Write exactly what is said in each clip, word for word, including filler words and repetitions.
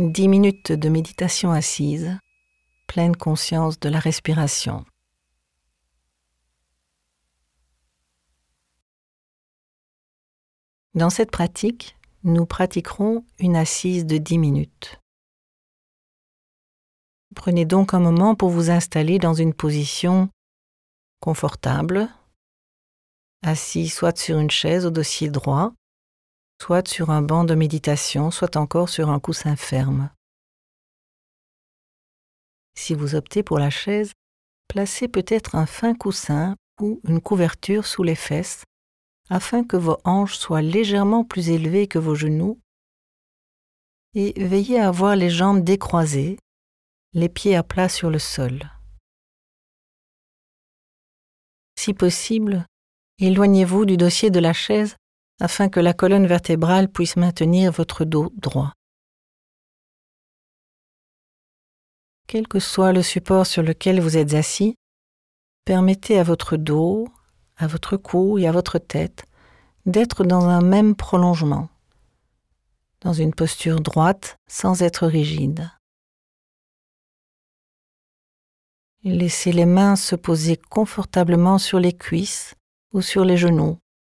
Dix minutes de méditation assise, pleine conscience de la respiration. Dans cette pratique, nous pratiquerons une assise de dix minutes. Prenez donc un moment pour vous installer dans une position confortable, assis soit sur une chaise au dossier droit, soit sur un banc de méditation, soit encore sur un coussin ferme. Si vous optez pour la chaise, placez peut-être un fin coussin ou une couverture sous les fesses afin que vos hanches soient légèrement plus élevées que vos genoux et veillez à avoir les jambes décroisées, les pieds à plat sur le sol. Si possible, éloignez-vous du dossier de la chaise afin que la colonne vertébrale puisse maintenir votre dos droit. Quel que soit le support sur lequel vous êtes assis, permettez à votre dos, à votre cou et à votre tête d'être dans un même prolongement, dans une posture droite sans être rigide. Laissez les mains se poser confortablement sur les cuisses ou sur les genoux.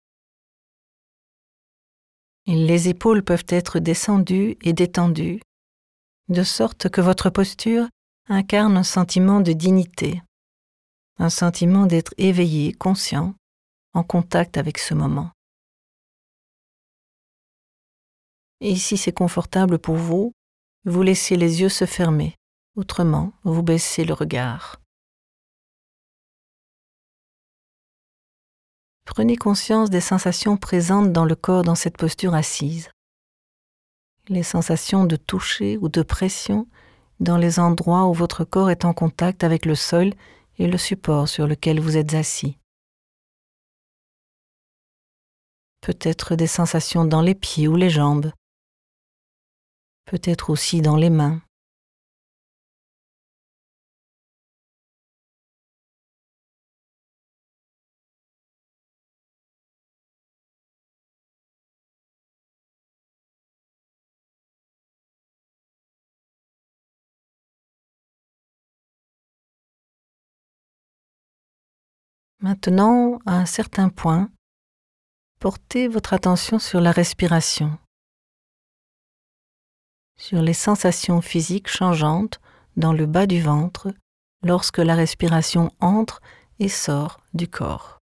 Les épaules peuvent être descendues et détendues, de sorte que votre posture incarne un sentiment de dignité, un sentiment d'être éveillé, conscient, en contact avec ce moment. Et si c'est confortable pour vous, vous laissez les yeux se fermer. Autrement, vous baissez le regard. Prenez conscience des sensations présentes dans le corps dans cette posture assise. Les sensations de toucher ou de pression dans les endroits où votre corps est en contact avec le sol et le support sur lequel vous êtes assis. Peut-être des sensations dans les pieds ou les jambes. Peut-être aussi dans les mains. Maintenant, à un certain point, portez votre attention sur la respiration, sur les sensations physiques changeantes dans le bas du ventre lorsque la respiration entre et sort du corps.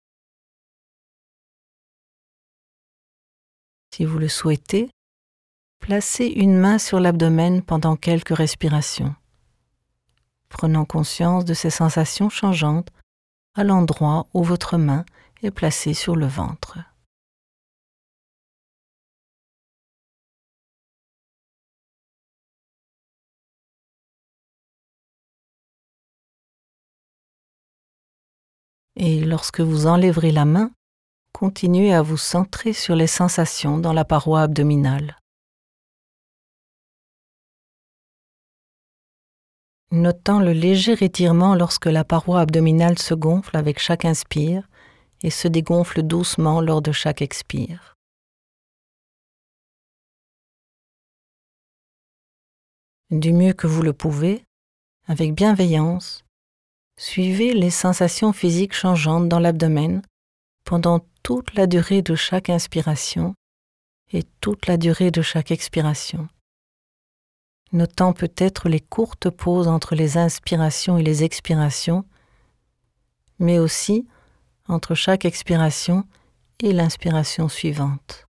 Si vous le souhaitez, placez une main sur l'abdomen pendant quelques respirations, prenant conscience de ces sensations changeantes à l'endroit où votre main est placée sur le ventre. Et lorsque vous enlèverez la main, continuez à vous centrer sur les sensations dans la paroi abdominale. Notant le léger étirement lorsque la paroi abdominale se gonfle avec chaque inspire et se dégonfle doucement lors de chaque expire. Du mieux que vous le pouvez, avec bienveillance, suivez les sensations physiques changeantes dans l'abdomen pendant toute la durée de chaque inspiration et toute la durée de chaque expiration. Notant peut-être les courtes pauses entre les inspirations et les expirations, mais aussi entre chaque expiration et l'inspiration suivante.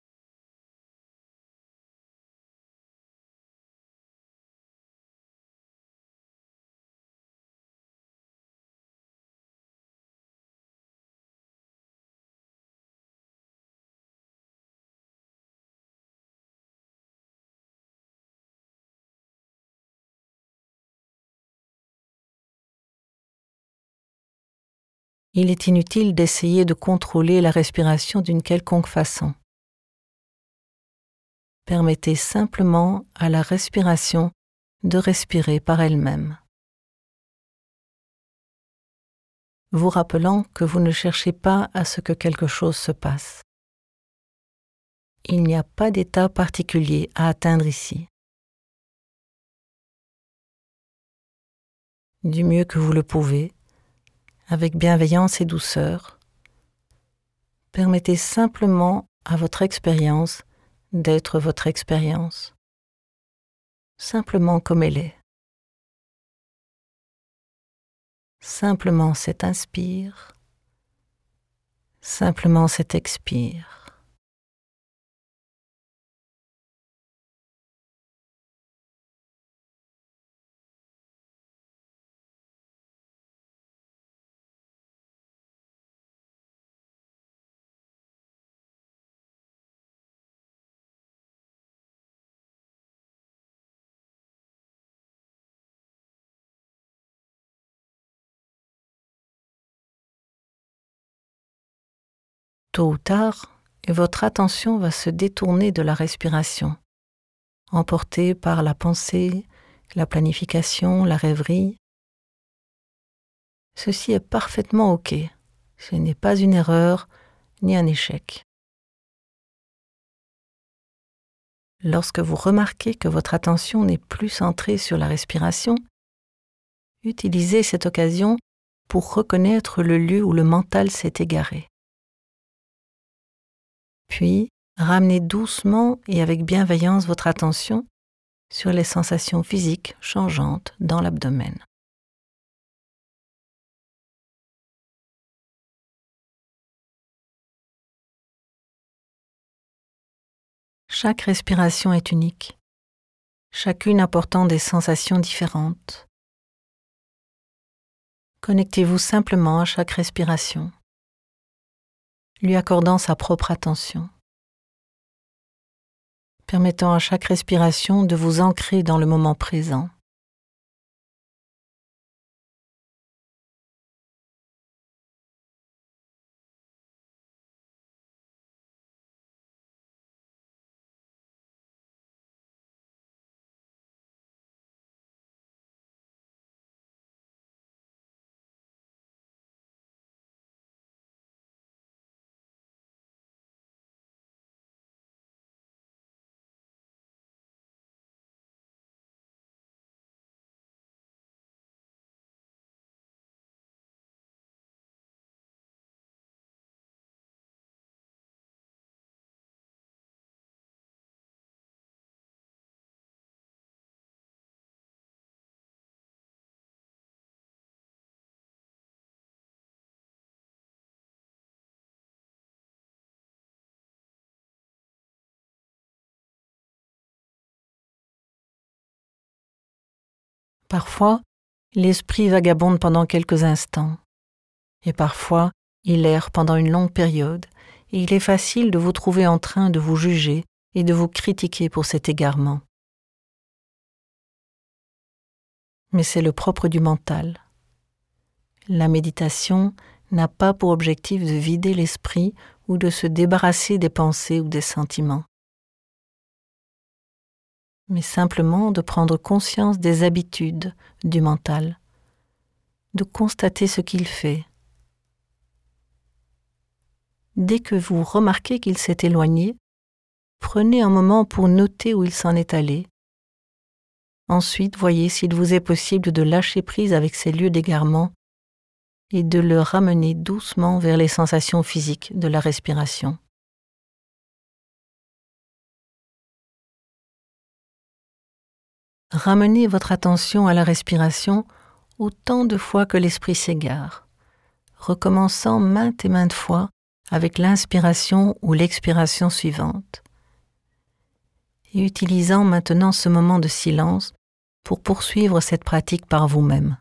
Il est inutile d'essayer de contrôler la respiration d'une quelconque façon. Permettez simplement à la respiration de respirer par elle-même. Vous rappelant que vous ne cherchez pas à ce que quelque chose se passe. Il n'y a pas d'état particulier à atteindre ici. du mieux que vous le pouvez, avec bienveillance et douceur. Permettez simplement à votre expérience d'être votre expérience, simplement comme elle est. Simplement cet inspire, simplement cet expire. Tôt ou tard, votre attention va se détourner de la respiration, emportée par la pensée, la planification, la rêverie. Ceci est parfaitement OK. Ce n'est pas une erreur ni un échec. Lorsque vous remarquez que votre attention n'est plus centrée sur la respiration, utilisez cette occasion pour reconnaître le lieu où le mental s'est égaré. Puis, ramenez doucement et avec bienveillance votre attention sur les sensations physiques changeantes dans l'abdomen. Chaque respiration est unique, chacune apportant des sensations différentes. Connectez-vous simplement à chaque respiration, lui accordant sa propre attention, permettant à chaque respiration de vous ancrer dans le moment présent. Parfois, l'esprit vagabonde pendant quelques instants, et parfois, il erre pendant une longue période, et il est facile de vous trouver en train de vous juger et de vous critiquer pour cet égarement. Mais c'est le propre du mental. La méditation n'a pas pour objectif de vider l'esprit ou de se débarrasser des pensées ou des sentiments, mais simplement de prendre conscience des habitudes du mental, de constater ce qu'il fait. Dès que vous remarquez qu'il s'est éloigné, prenez un moment pour noter où il s'en est allé. Ensuite, voyez s'il vous est possible de lâcher prise avec ces lieux d'égarement et de le ramener doucement vers les sensations physiques de la respiration. Ramenez votre attention à la respiration autant de fois que l'esprit s'égare, recommençant maintes et maintes fois avec l'inspiration ou l'expiration suivante, et utilisant maintenant ce moment de silence pour poursuivre cette pratique par vous-même.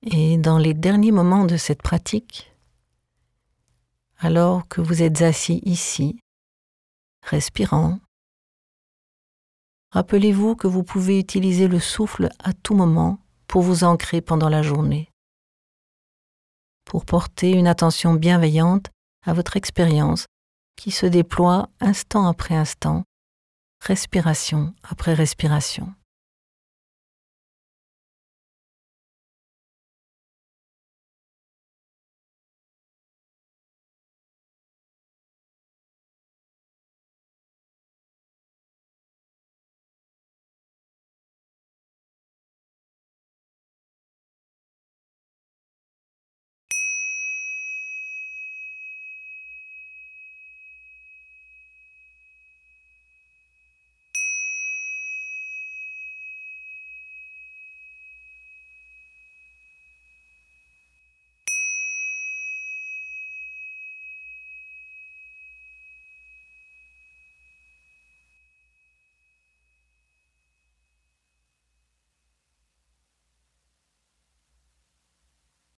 Et dans les derniers moments de cette pratique, alors que vous êtes assis ici, respirant, rappelez-vous que vous pouvez utiliser le souffle à tout moment pour vous ancrer pendant la journée, pour porter une attention bienveillante à votre expérience qui se déploie instant après instant, respiration après respiration.